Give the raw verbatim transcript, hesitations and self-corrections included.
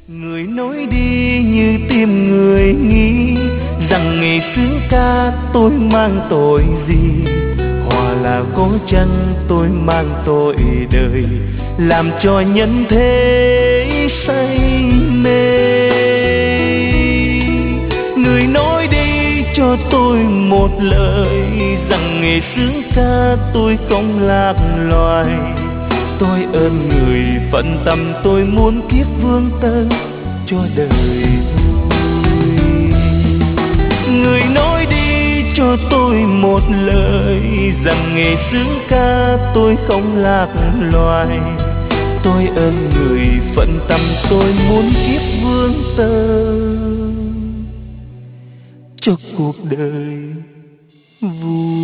Người nói đi như tim người nghĩ rằng ngày sướng ca tôi mang tội gì, hòa là có chăng tôi mang tội đời, làm cho nhân thế say mê. Người nói đi cho tôi một lời rằng ngày sướng ca tôi không lạc loài, tôi ơn người phận tâm tôi muốn kiếp vương tơ cho đời vui. Người nói đi cho tôi một lời rằng nghề sướng ca tôi không lạc loài, tôi ơn người phận tâm tôi muốn kiếp vương tơ cho cuộc đời vui.